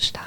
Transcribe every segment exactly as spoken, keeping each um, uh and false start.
starten.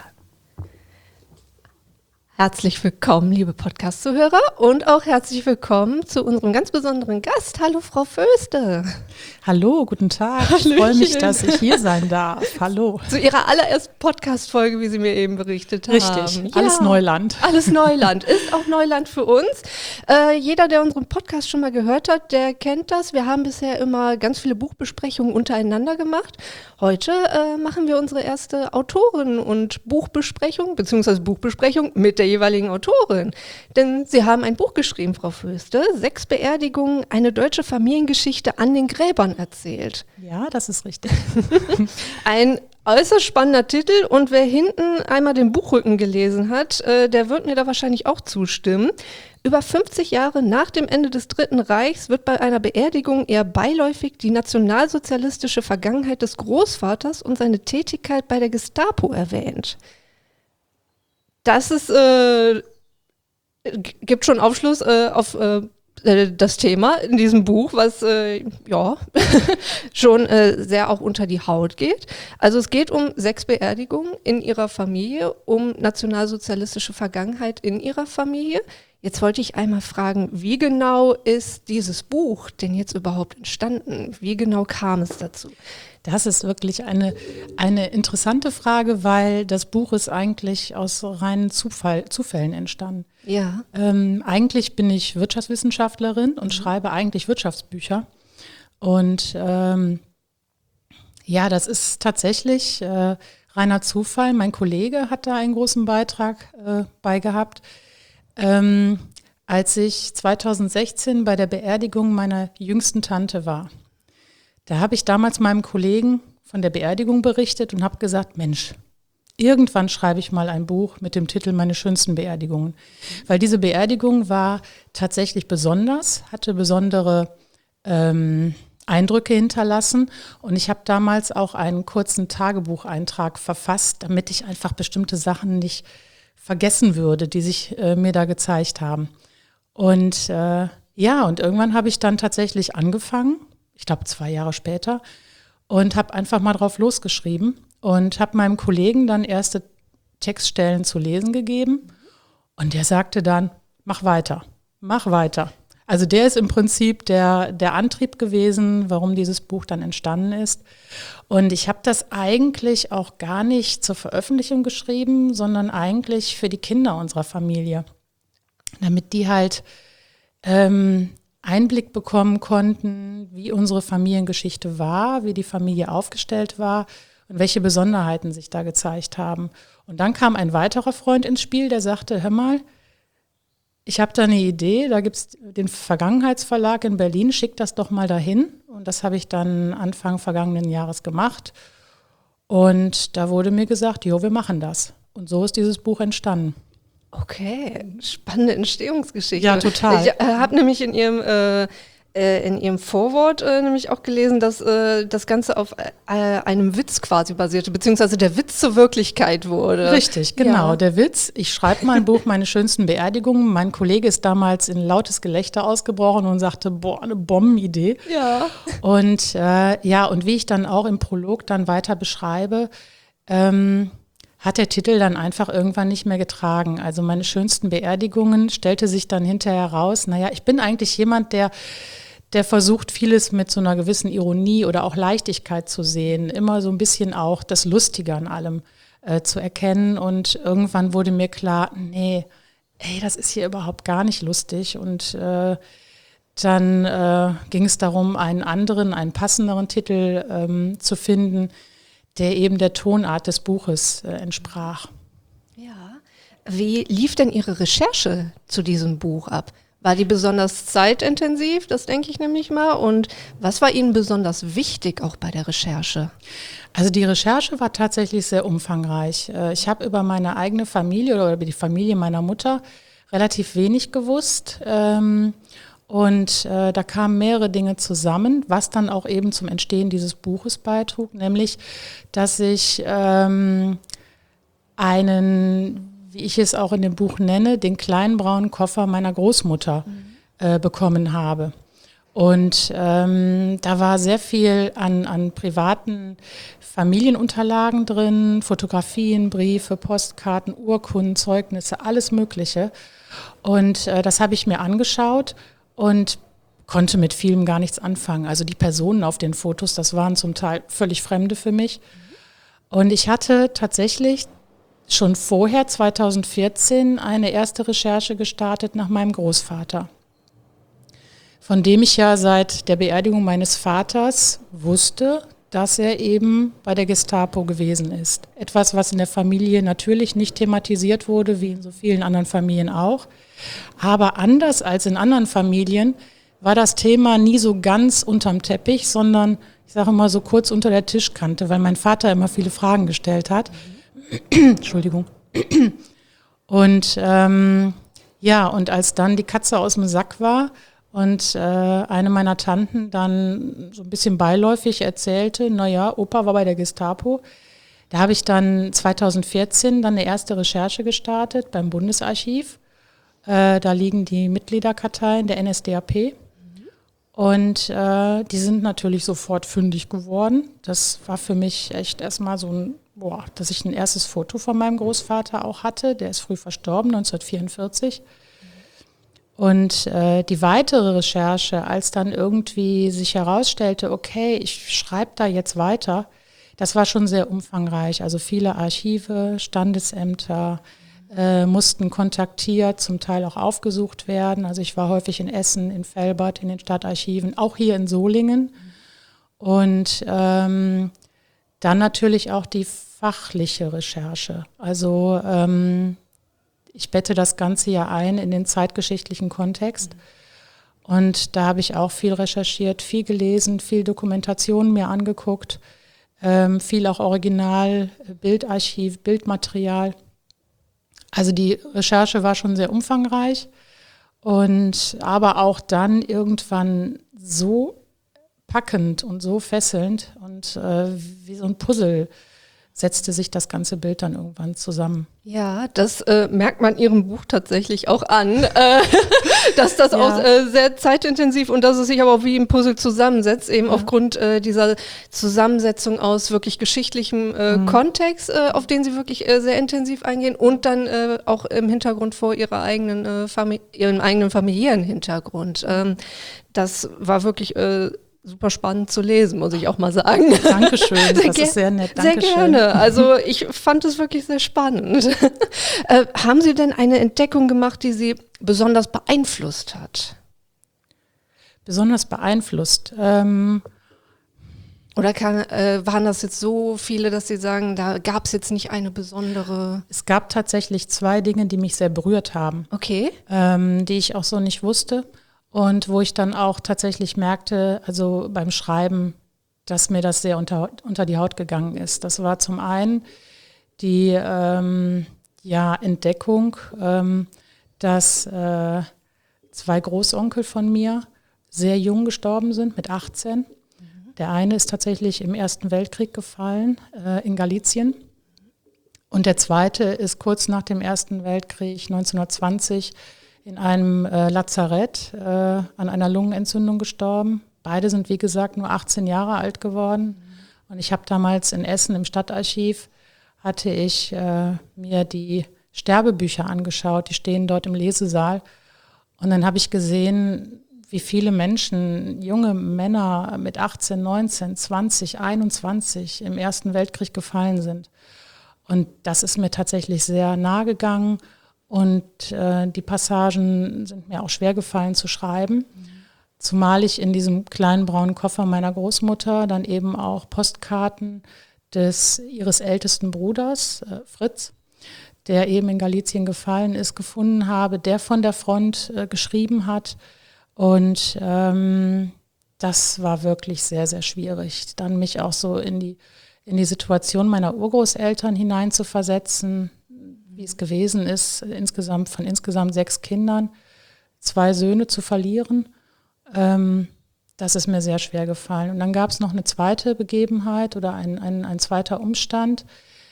Herzlich willkommen, liebe Podcast-Zuhörer, und auch herzlich willkommen zu unserem ganz besonderen Gast. Hallo, Frau Föste. Hallo, guten Tag. Hallöchen. Ich freue mich, dass ich hier sein darf. Hallo. Zu Ihrer allerersten Podcast-Folge, wie Sie mir eben berichtet haben. Richtig, alles ja, Neuland. Alles Neuland, ist auch Neuland für uns. Äh, jeder, der unseren Podcast schon mal gehört hat, der kennt das. Wir haben bisher immer ganz viele Buchbesprechungen untereinander gemacht. Heute äh, machen wir unsere erste Autoren- und Buchbesprechung, beziehungsweise Buchbesprechung mit der jeweiligen Autorin. Denn Sie haben ein Buch geschrieben, Frau Föste, Sechs Beerdigungen, eine deutsche Familiengeschichte an den Gräbern erzählt. Ja, das ist richtig. Ein äußerst spannender Titel, und wer hinten einmal den Buchrücken gelesen hat, äh, der wird mir da wahrscheinlich auch zustimmen. Über fünfzig Jahre nach dem Ende des Dritten Reichs wird bei einer Beerdigung eher beiläufig die nationalsozialistische Vergangenheit des Großvaters und seine Tätigkeit bei der Gestapo erwähnt. Das ist, äh, g- gibt schon Aufschluss äh, auf äh, das Thema in diesem Buch, was äh, ja schon äh, sehr auch unter die Haut geht. Also es geht um sechs Beerdigungen in ihrer Familie, um nationalsozialistische Vergangenheit in ihrer Familie. Jetzt wollte ich einmal fragen, wie genau ist dieses Buch denn jetzt überhaupt entstanden? Wie genau kam es dazu? Das ist wirklich eine, eine interessante Frage, weil das Buch ist eigentlich aus reinen Zufall, Zufällen entstanden. Ja. Ähm, eigentlich bin ich Wirtschaftswissenschaftlerin und mhm. schreibe eigentlich Wirtschaftsbücher. Und ähm, ja, das ist tatsächlich äh, reiner Zufall. Mein Kollege hat da einen großen Beitrag äh, bei gehabt. Ähm, als ich zweitausendsechzehn bei der Beerdigung meiner jüngsten Tante war. Da habe ich damals meinem Kollegen von der Beerdigung berichtet und habe gesagt, Mensch, irgendwann schreibe ich mal ein Buch mit dem Titel Meine schönsten Beerdigungen. Weil diese Beerdigung war tatsächlich besonders, hatte besondere ähm, Eindrücke hinterlassen. Und ich habe damals auch einen kurzen Tagebucheintrag verfasst, damit ich einfach bestimmte Sachen nicht vergessen würde, die sich äh, mir da gezeigt haben. Und äh, ja, und irgendwann habe ich dann tatsächlich angefangen, ich glaube zwei Jahre später, und habe einfach mal drauf losgeschrieben und habe meinem Kollegen dann erste Textstellen zu lesen gegeben. Und der sagte dann, mach weiter, mach weiter. Also der ist im Prinzip der, der Antrieb gewesen, warum dieses Buch dann entstanden ist. Und ich habe das eigentlich auch gar nicht zur Veröffentlichung geschrieben, sondern eigentlich für die Kinder unserer Familie, damit die halt ähm, Einblick bekommen konnten, wie unsere Familiengeschichte war, wie die Familie aufgestellt war und welche Besonderheiten sich da gezeigt haben. Und dann kam ein weiterer Freund ins Spiel, der sagte, hör mal, ich habe da eine Idee, da gibt es den Vergangenheitsverlag in Berlin, schick das doch mal dahin. Und das habe ich dann Anfang vergangenen Jahres gemacht. Und da wurde mir gesagt, jo, wir machen das. Und so ist dieses Buch entstanden. Okay, spannende Entstehungsgeschichte. Ja, total. Ich äh, habe nämlich in Ihrem, äh, äh, in Ihrem Vorwort äh, nämlich auch gelesen, dass äh, das Ganze auf äh, einem Witz quasi basierte, beziehungsweise der Witz zur Wirklichkeit wurde. Richtig, genau, Ja. Der Witz. Ich schreibe mein Buch, Meine schönsten Beerdigungen. Mein Kollege ist damals in lautes Gelächter ausgebrochen und sagte, boah, eine Bombenidee. Ja. Und äh, ja, und wie ich dann auch im Prolog dann weiter beschreibe, ähm, hat der Titel dann einfach irgendwann nicht mehr getragen. Also meine schönsten Beerdigungen stellte sich dann hinterher raus. Naja, ich bin eigentlich jemand, der, der versucht, vieles mit so einer gewissen Ironie oder auch Leichtigkeit zu sehen. Immer so ein bisschen auch das Lustige an allem äh, zu erkennen. Und irgendwann wurde mir klar, nee, ey, das ist hier überhaupt gar nicht lustig. Und äh, dann äh, ging es darum, einen anderen, einen passenderen Titel ähm, zu finden, der eben der Tonart des Buches äh, entsprach. Ja. Wie lief denn Ihre Recherche zu diesem Buch ab? War die besonders zeitintensiv? Das denke ich nämlich mal. Und was war Ihnen besonders wichtig auch bei der Recherche? Also die Recherche war tatsächlich sehr umfangreich. Ich habe über meine eigene Familie oder über die Familie meiner Mutter relativ wenig gewusst. Und äh, da kamen mehrere Dinge zusammen, was dann auch eben zum Entstehen dieses Buches beitrug, nämlich, dass ich ähm, einen, wie ich es auch in dem Buch nenne, den kleinen braunen Koffer meiner Großmutter mhm. äh, bekommen habe. Und ähm, da war sehr viel an, an privaten Familienunterlagen drin, Fotografien, Briefe, Postkarten, Urkunden, Zeugnisse, alles Mögliche. Und äh, das habe ich mir angeschaut und konnte mit vielem gar nichts anfangen. Also die Personen auf den Fotos, das waren zum Teil völlig Fremde für mich. Und ich hatte tatsächlich schon vorher, zweitausendvierzehn, eine erste Recherche gestartet nach meinem Großvater, von dem ich ja seit der Beerdigung meines Vaters wusste, dass er eben bei der Gestapo gewesen ist. Etwas, was in der Familie natürlich nicht thematisiert wurde, wie in so vielen anderen Familien auch. Aber anders als in anderen Familien war das Thema nie so ganz unterm Teppich, sondern ich sage mal so kurz unter der Tischkante, weil mein Vater immer viele Fragen gestellt hat. Mhm. Entschuldigung. Und ähm, ja, und als dann die Katze aus dem Sack war, und äh, eine meiner Tanten dann so ein bisschen beiläufig erzählte, naja, Opa war bei der Gestapo. Da habe ich dann zweitausendvierzehn dann eine erste Recherche gestartet beim Bundesarchiv. Äh, da liegen die Mitgliederkarteien der N S D A P. Mhm. Und äh, die sind natürlich sofort fündig geworden. Das war für mich echt erstmal so ein, boah, dass ich ein erstes Foto von meinem Großvater auch hatte. Der ist früh verstorben, neunzehnhundertvierundvierzig. Und äh, die weitere Recherche, als dann irgendwie sich herausstellte, okay, ich schreibe da jetzt weiter, das war schon sehr umfangreich. Also viele Archive, Standesämter äh, mussten kontaktiert, zum Teil auch aufgesucht werden. Also ich war häufig in Essen, in Velbert, in den Stadtarchiven, auch hier in Solingen. Und ähm, dann natürlich auch die fachliche Recherche. Also ähm, ich bette das Ganze ja ein in den zeitgeschichtlichen Kontext. Und da habe ich auch viel recherchiert, viel gelesen, viel Dokumentation mir angeguckt, ähm, viel auch Original, Bildarchiv, Bildmaterial. Also die Recherche war schon sehr umfangreich und aber auch dann irgendwann so packend und so fesselnd und äh, wie so ein Puzzle setzte sich das ganze Bild dann irgendwann zusammen. Ja, das äh, merkt man Ihrem Buch tatsächlich auch an, äh, dass das ja. auch äh, sehr zeitintensiv und dass es sich aber auch wie ein Puzzle zusammensetzt, eben ja. aufgrund äh, dieser Zusammensetzung aus wirklich geschichtlichem äh, mhm. Kontext, äh, auf den Sie wirklich äh, sehr intensiv eingehen und dann äh, auch im Hintergrund vor ihrer eigenen, äh, Famili- Ihrem eigenen familiären Hintergrund. Ähm, das war wirklich äh, super spannend zu lesen, muss ich auch mal sagen. Dankeschön, das ist sehr nett. Dankeschön. Sehr gerne. Also ich fand es wirklich sehr spannend. äh, haben Sie denn eine Entdeckung gemacht, die Sie besonders beeinflusst hat? Besonders beeinflusst? Ähm Oder kann, äh, waren das jetzt so viele, dass Sie sagen, da gab es jetzt nicht eine besondere? Es gab tatsächlich zwei Dinge, die mich sehr berührt haben. Okay. Ähm, die ich auch so nicht wusste. Und wo ich dann auch tatsächlich merkte, also beim Schreiben, dass mir das sehr unter, unter die Haut gegangen ist. Das war zum einen die ähm, ja, Entdeckung, ähm, dass äh, zwei Großonkel von mir sehr jung gestorben sind, mit achtzehn. Mhm. Der eine ist tatsächlich im Ersten Weltkrieg gefallen, äh, in Galizien. Und der zweite ist kurz nach dem Ersten Weltkrieg, neunzehnhundertzwanzig, in einem äh, Lazarett äh, an einer Lungenentzündung gestorben. Beide sind, wie gesagt, nur achtzehn Jahre alt geworden. Mhm. Und ich habe damals in Essen im Stadtarchiv, hatte ich äh, mir die Sterbebücher angeschaut, die stehen dort im Lesesaal. Und dann habe ich gesehen, wie viele Menschen, junge Männer mit achtzehn, neunzehn, zwanzig, einundzwanzig im Ersten Weltkrieg gefallen sind. Und das ist mir tatsächlich sehr nahe gegangen. Und äh, die Passagen sind mir auch schwer gefallen zu schreiben, mhm. zumal ich in diesem kleinen braunen Koffer meiner Großmutter dann eben auch Postkarten des ihres ältesten Bruders, äh, Fritz, der eben in Galizien gefallen ist, gefunden habe, der von der Front äh, geschrieben hat. Und ähm, das war wirklich sehr, sehr schwierig, dann mich auch so in die, in die Situation meiner Urgroßeltern hineinzuversetzen, wie es gewesen ist, insgesamt von insgesamt sechs Kindern, zwei Söhne zu verlieren. Ähm, das ist mir sehr schwer gefallen. Und dann gab es noch eine zweite Begebenheit oder ein, ein, ein zweiter Umstand.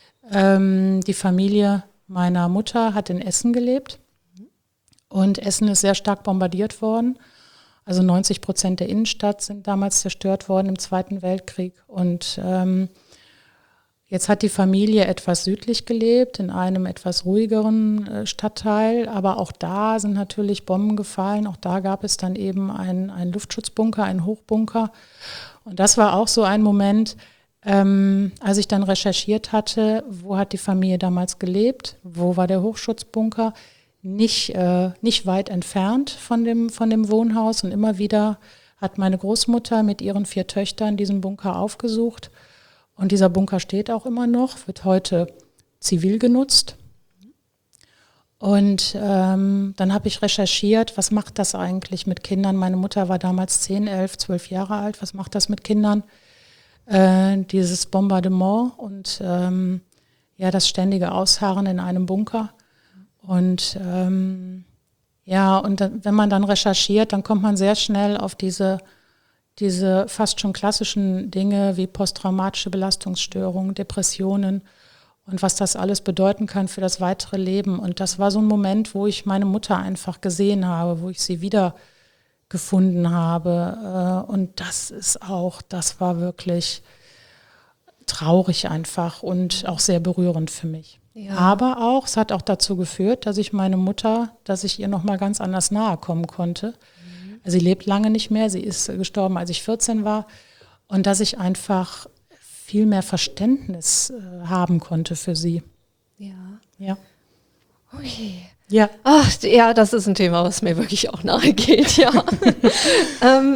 Ähm, die Familie meiner Mutter hat in Essen gelebt und Essen ist sehr stark bombardiert worden. Also neunzig Prozent der Innenstadt sind damals zerstört worden im Zweiten Weltkrieg. Und ähm, jetzt hat die Familie etwas südlich gelebt, in einem etwas ruhigeren äh, Stadtteil. Aber auch da sind natürlich Bomben gefallen. Auch da gab es dann eben einen, einen Luftschutzbunker, einen Hochbunker. Und das war auch so ein Moment, ähm, als ich dann recherchiert hatte, wo hat die Familie damals gelebt, wo war der Hochschutzbunker, nicht, äh, nicht weit entfernt von dem, von dem Wohnhaus. Und immer wieder hat meine Großmutter mit ihren vier Töchtern diesen Bunker aufgesucht. Und dieser Bunker steht auch immer noch, wird heute zivil genutzt. Und ähm, dann habe ich recherchiert, was macht das eigentlich mit Kindern? Meine Mutter war damals zehn, elf, zwölf Jahre alt. Was macht das mit Kindern? Äh, dieses Bombardement und ähm, ja, das ständige Ausharren in einem Bunker. Und ähm, ja, und dann, wenn man dann recherchiert, dann kommt man sehr schnell auf diese, diese fast schon klassischen Dinge wie posttraumatische Belastungsstörungen, Depressionen und was das alles bedeuten kann für das weitere Leben. Und das war so ein Moment, wo ich meine Mutter einfach gesehen habe, wo ich sie wiedergefunden habe. Und das ist auch, das war wirklich traurig einfach und auch sehr berührend für mich. Ja. Aber auch, es hat auch dazu geführt, dass ich meine Mutter, dass ich ihr nochmal ganz anders nahe kommen konnte. Mhm. Also sie lebt lange nicht mehr, sie ist gestorben, als ich vierzehn war. Und dass ich einfach viel mehr Verständnis äh, haben konnte für sie. Ja. Ja. Ui. Ja. Ach, ja, das ist ein Thema, was mir wirklich auch nahe geht, ja. ähm,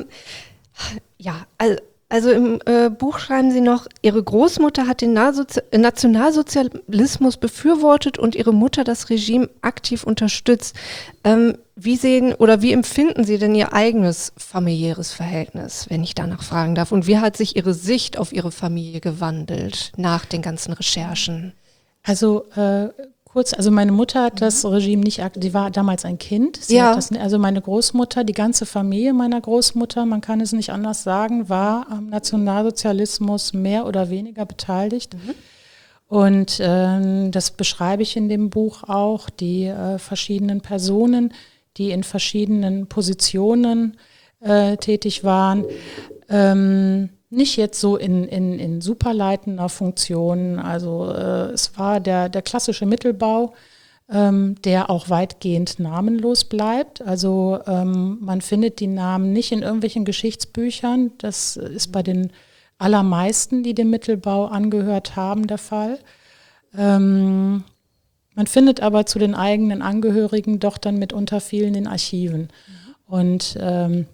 ja, also Also im äh, Buch schreiben Sie noch, Ihre Großmutter hat den Nasozi- Nationalsozialismus befürwortet und Ihre Mutter das Regime aktiv unterstützt. Ähm, wie sehen oder wie empfinden Sie denn Ihr eigenes familiäres Verhältnis, wenn ich danach fragen darf? Und wie hat sich Ihre Sicht auf Ihre Familie gewandelt nach den ganzen Recherchen? Also äh, kurz, also meine Mutter hat das Regime nicht, sie war damals ein Kind. Sie Ja. hat das, also meine Großmutter, die ganze Familie meiner Großmutter, man kann es nicht anders sagen, war am Nationalsozialismus mehr oder weniger beteiligt. Mhm. Und äh, das beschreibe ich in dem Buch auch, die äh, verschiedenen Personen, die in verschiedenen Positionen äh, tätig waren. Ähm, Nicht jetzt so in, in, in superleitender Funktion, also äh, es war der, der klassische Mittelbau, ähm, der auch weitgehend namenlos bleibt. Also ähm, man findet die Namen nicht in irgendwelchen Geschichtsbüchern, das ist bei den allermeisten, die dem Mittelbau angehört haben, der Fall. Ähm, man findet aber zu den eigenen Angehörigen doch dann mitunter viel in den Archiven. Mhm. Und ähm,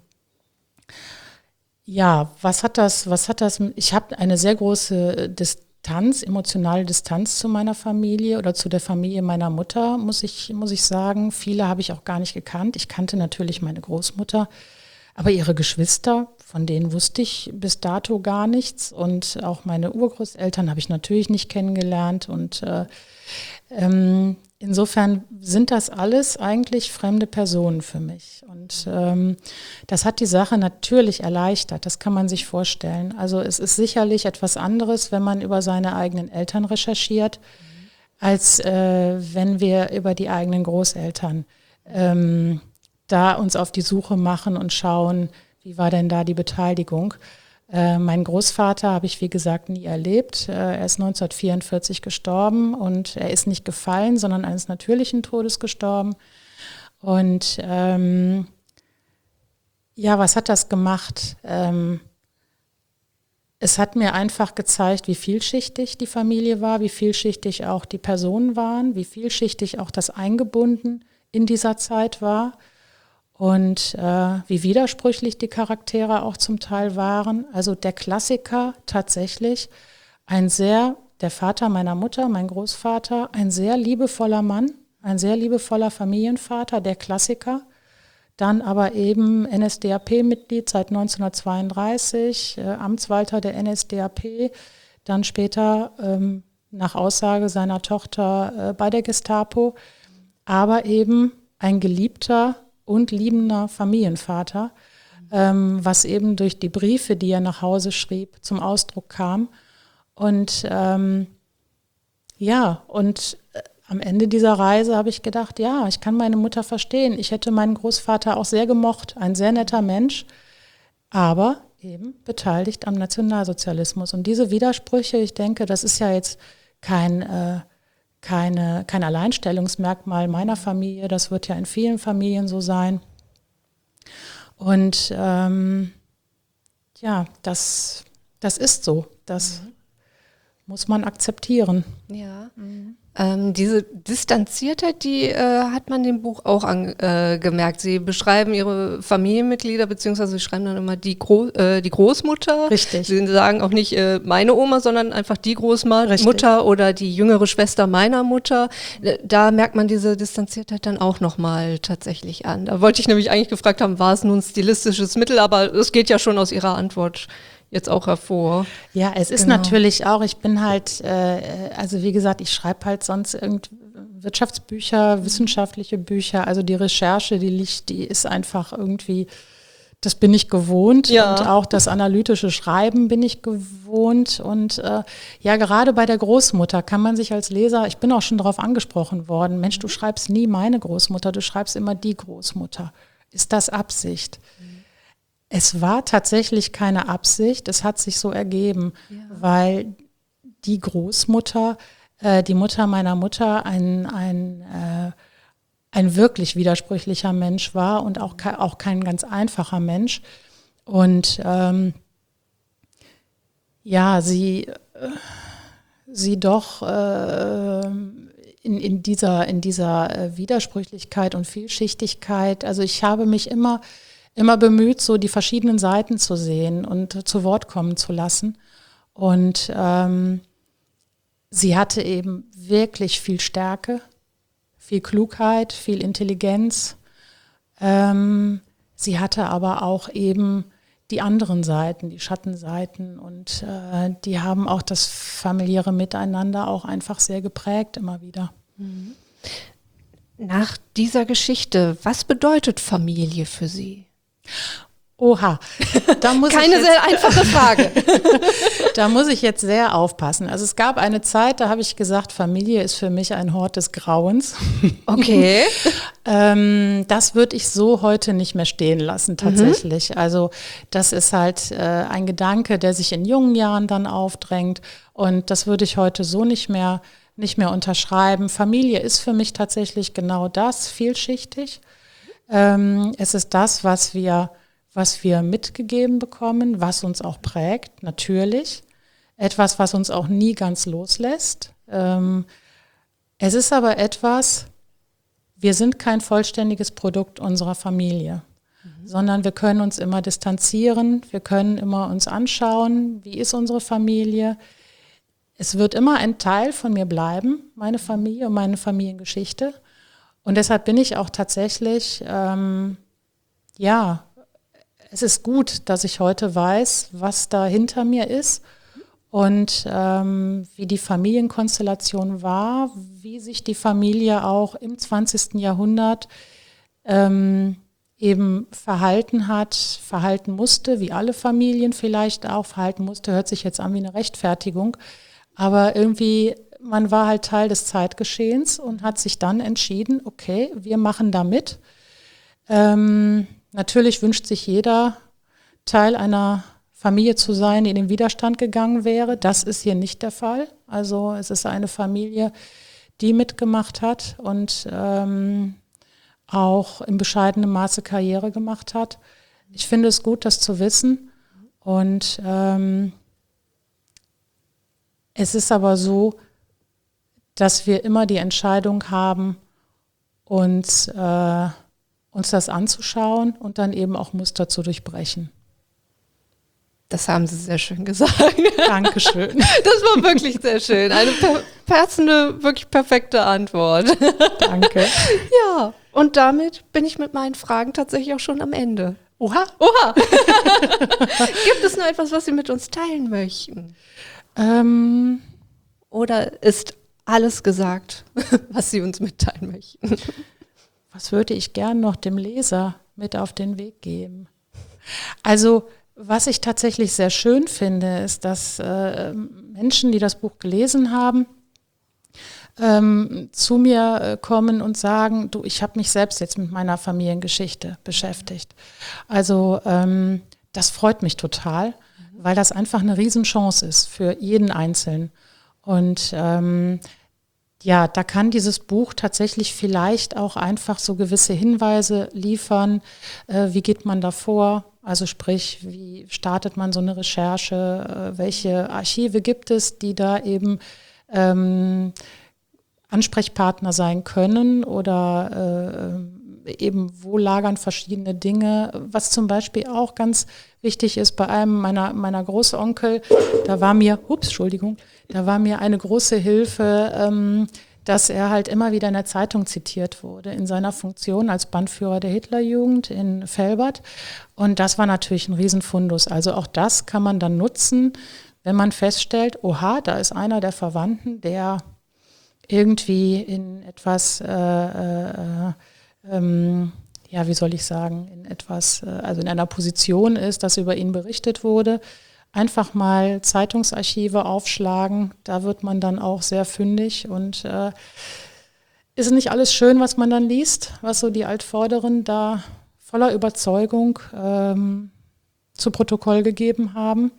Ja, was hat das, was hat das, ich habe eine sehr große Distanz, emotionale Distanz zu meiner Familie oder zu der Familie meiner Mutter, muss ich, muss ich sagen. Viele habe ich auch gar nicht gekannt. Ich kannte natürlich meine Großmutter, aber ihre Geschwister, von denen wusste ich bis dato gar nichts. Und auch meine Urgroßeltern habe ich natürlich nicht kennengelernt. Und äh, ähm, insofern sind das alles eigentlich fremde Personen für mich. Und ähm, das hat die Sache natürlich erleichtert, das kann man sich vorstellen. Also es ist sicherlich etwas anderes, wenn man über seine eigenen Eltern recherchiert, mhm. als äh, wenn wir über die eigenen Großeltern ähm, da uns auf die Suche machen und schauen, wie war denn da die Beteiligung. Äh, mein Großvater habe ich, wie gesagt, nie erlebt. Äh, er ist neunzehnhundertvierundvierzig gestorben und er ist nicht gefallen, sondern eines natürlichen Todes gestorben. Und ähm, ja, was hat das gemacht? Ähm, es hat mir einfach gezeigt, wie vielschichtig die Familie war, wie vielschichtig auch die Personen waren, wie vielschichtig auch das Eingebunden in dieser Zeit war. Und äh, wie widersprüchlich die Charaktere auch zum Teil waren. Also der Klassiker tatsächlich, ein sehr, der Vater meiner Mutter, mein Großvater, ein sehr liebevoller Mann, ein sehr liebevoller Familienvater, der Klassiker. Dann aber eben N S D A P-Mitglied seit neunzehnhundertzweiunddreißig, äh, Amtswalter der N S D A P, dann später ähm, nach Aussage seiner Tochter äh, bei der Gestapo, aber eben ein geliebter und liebender Familienvater, ähm, was eben durch die Briefe, die er nach Hause schrieb, zum Ausdruck kam. Und ähm, ja, und am Ende dieser Reise habe ich gedacht, ja, ich kann meine Mutter verstehen. Ich hätte meinen Großvater auch sehr gemocht, ein sehr netter Mensch, aber eben beteiligt am Nationalsozialismus. Und diese Widersprüche, ich denke, das ist ja jetzt kein, äh, keine, kein Alleinstellungsmerkmal meiner Familie, das wird ja in vielen Familien so sein. Und ähm, ja, das, das ist so, das mhm. muss man akzeptieren. Ja. Mhm. Ähm, diese Distanziertheit, die äh, hat man dem Buch auch angemerkt. Äh, Sie beschreiben Ihre Familienmitglieder, beziehungsweise Sie schreiben dann immer die, Gro äh, die Großmutter. Richtig. Sie sagen auch nicht äh, meine Oma, sondern einfach die Großmutter Richtig. Oder die jüngere Schwester meiner Mutter. Da merkt man diese Distanziertheit dann auch nochmal tatsächlich an. Da wollte ich nämlich eigentlich gefragt haben, war es nun ein stilistisches Mittel, aber es geht ja schon aus Ihrer Antwort jetzt auch hervor. Ja, es ist genau. natürlich auch, ich bin halt, äh, also wie gesagt, ich schreibe halt sonst irgend Wirtschaftsbücher, wissenschaftliche Bücher, also die Recherche, die liegt, die ist einfach irgendwie, das bin ich gewohnt ja. und auch das analytische Schreiben bin ich gewohnt und äh, ja, gerade bei der Großmutter kann man sich als Leser, ich bin auch schon darauf angesprochen worden, Mensch, du schreibst nie meine Großmutter, du schreibst immer die Großmutter. Ist das Absicht? Mhm. Es war tatsächlich keine Absicht, es hat sich so ergeben, ja. weil die Großmutter, äh, die Mutter meiner Mutter, ein, ein, äh, ein wirklich widersprüchlicher Mensch war und auch, ke- auch kein ganz einfacher Mensch. Und ähm, ja, sie, äh, sie doch äh, in, in dieser, in dieser äh, Widersprüchlichkeit und Vielschichtigkeit, also ich habe mich immer immer bemüht, so die verschiedenen Seiten zu sehen und zu Wort kommen zu lassen. Und ähm, sie hatte eben wirklich viel Stärke, viel Klugheit, viel Intelligenz. Ähm, sie hatte aber auch eben die anderen Seiten, die Schattenseiten. Und äh, die haben auch das familiäre Miteinander auch einfach sehr geprägt immer wieder. Mhm. Nach dieser Geschichte, was bedeutet Familie für Sie? Oha, da muss Keine ich jetzt, sehr einfache Frage. Da muss ich jetzt sehr aufpassen. Also es gab eine Zeit, da habe ich gesagt, Familie ist für mich ein Hort des Grauens. Okay. ähm, das würde ich so heute nicht mehr stehen lassen tatsächlich. Mhm. Also das ist halt äh, ein Gedanke, der sich in jungen Jahren dann aufdrängt und das würde ich heute so nicht mehr, nicht mehr unterschreiben. Familie ist für mich tatsächlich genau das, vielschichtig. Ähm, es ist das, was wir, was wir mitgegeben bekommen, was uns auch prägt, natürlich. Etwas, was uns auch nie ganz loslässt. Ähm, es ist aber etwas, wir sind kein vollständiges Produkt unserer Familie, mhm. sondern wir können uns immer distanzieren, wir können immer uns anschauen, wie ist unsere Familie. Es wird immer ein Teil von mir bleiben, meine Familie und meine Familiengeschichte. Und deshalb bin ich auch tatsächlich, ähm, ja, es ist gut, dass ich heute weiß, was da hinter mir ist und ähm, wie die Familienkonstellation war, wie sich die Familie auch im zwanzigsten Jahrhundert ähm, eben verhalten hat, verhalten musste, wie alle Familien vielleicht auch verhalten musste, hört sich jetzt an wie eine Rechtfertigung, aber irgendwie man war halt Teil des Zeitgeschehens und hat sich dann entschieden, okay, wir machen da mit. Ähm, natürlich wünscht sich jeder, Teil einer Familie zu sein, die in den Widerstand gegangen wäre. Das ist hier nicht der Fall. Also es ist eine Familie, die mitgemacht hat und ähm, auch in bescheidenem Maße Karriere gemacht hat. Ich finde es gut, das zu wissen. Und ähm, es ist aber so, dass wir immer die Entscheidung haben, uns, äh, uns das anzuschauen und dann eben auch Muster zu durchbrechen. Das haben Sie sehr schön gesagt. Dankeschön. Das war wirklich sehr schön. Eine per- passende, wirklich perfekte Antwort. Danke. Ja, und damit bin ich mit meinen Fragen tatsächlich auch schon am Ende. Oha. Oha. Gibt es noch etwas, was Sie mit uns teilen möchten? Ähm, Oder ist alles gesagt, was Sie uns mitteilen möchten? Was würde ich gern noch dem Leser mit auf den Weg geben? Also, was ich tatsächlich sehr schön finde, ist, dass äh, Menschen, die das Buch gelesen haben, ähm, zu mir äh, kommen und sagen, du, ich habe mich selbst jetzt mit meiner Familiengeschichte beschäftigt. Also ähm, das freut mich total, mhm. weil das einfach eine Riesenchance ist für jeden Einzelnen. Und ähm, ja, da kann dieses Buch tatsächlich vielleicht auch einfach so gewisse Hinweise liefern. Äh, wie geht man da vor? Also sprich, wie startet man so eine Recherche? Äh, welche Archive gibt es, die da eben ähm, Ansprechpartner sein können oder äh, eben wo lagern verschiedene Dinge. Was zum Beispiel auch ganz wichtig ist bei einem meiner, meiner Großonkel, da war mir, ups, Entschuldigung, da war mir eine große Hilfe, ähm, dass er halt immer wieder in der Zeitung zitiert wurde, in seiner Funktion als Bandführer der Hitlerjugend in Velbert. Und das war natürlich ein Riesenfundus. Also auch das kann man dann nutzen, wenn man feststellt, oha, da ist einer der Verwandten, der irgendwie in etwas, äh, äh, ähm, ja, wie soll ich sagen, in etwas, äh, also in einer Position ist, dass über ihn berichtet wurde. Einfach mal Zeitungsarchive aufschlagen, da wird man dann auch sehr fündig und äh, ist nicht alles schön, was man dann liest, was so die Altvorderen da voller Überzeugung ähm, zu Protokoll gegeben haben.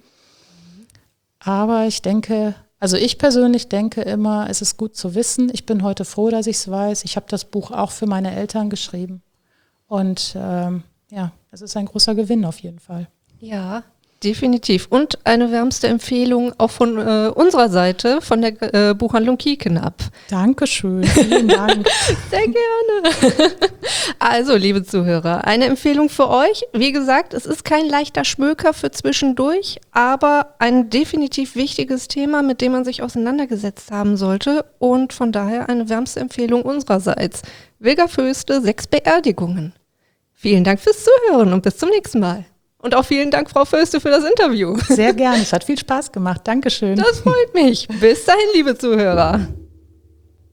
Aber ich denke, also ich persönlich denke immer, es ist gut zu wissen. Ich bin heute froh, dass ich es weiß. Ich habe das Buch auch für meine Eltern geschrieben. Und ähm, ja, es ist ein großer Gewinn auf jeden Fall. Ja, definitiv. Und eine wärmste Empfehlung auch von äh, unserer Seite, von der äh, Buchhandlung Kiekenab. Dankeschön, vielen Dank. Sehr gerne. Also, liebe Zuhörer, eine Empfehlung für euch. Wie gesagt, es ist kein leichter Schmöker für zwischendurch, aber ein definitiv wichtiges Thema, mit dem man sich auseinandergesetzt haben sollte. Und von daher eine wärmste Empfehlung unsererseits. Wilger Föste, sechs Beerdigungen. Vielen Dank fürs Zuhören und bis zum nächsten Mal. Und auch vielen Dank, Frau Föste, für das Interview. Sehr gerne, es hat viel Spaß gemacht. Dankeschön. Das freut mich. Bis dahin, liebe Zuhörer.